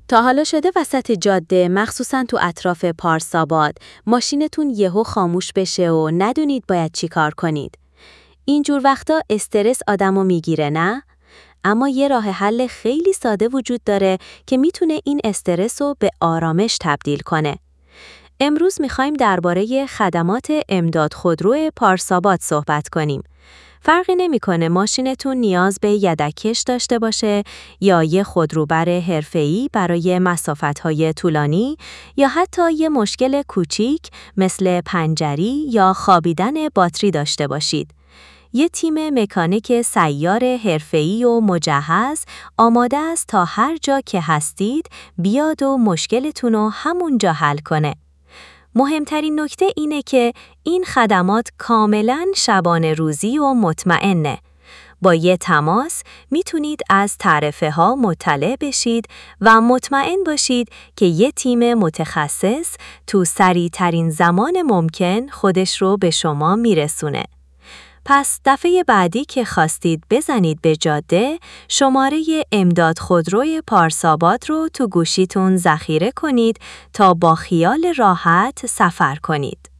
تا حالا شده وسط جاده، مخصوصاً تو اطراف پارساباد، ماشینتون یهو خاموش بشه و ندونید باید چی کار کنید. اینجور وقتا استرس آدمو میگیره نه؟ اما یه راه حل خیلی ساده وجود داره که میتونه این استرس رو به آرامش تبدیل کنه. امروز میخوایم درباره خدمات امداد خودرو پارساباد صحبت کنیم. فرقی نمیکنه ماشینتون نیاز به یدک‌کش داشته باشه یا یه خودروبر حرفه‌ای برای مسافت‌های طولانی یا حتی یه مشکل کوچیک مثل پنجری یا خوابیدن باتری داشته باشید. یه تیم مکانیک سیار حرفه‌ای و مجهز آماده است تا هر جا که هستید بیاد و مشکلتون رو همونجا حل کنه. مهمترین نکته اینه که این خدمات کاملاً شبانه روزی و مطمئنه. با یه تماس میتونید از تعرفه ها مطلع بشید و مطمئن باشید که یه تیم متخصص تو سریع‌ترین زمان ممکن خودش رو به شما میرسونه. پس دفعه بعدی که خواستید بزنید به جاده، شماره امداد خودروی پارساباد رو تو گوشیتون ذخیره کنید تا با خیال راحت سفر کنید.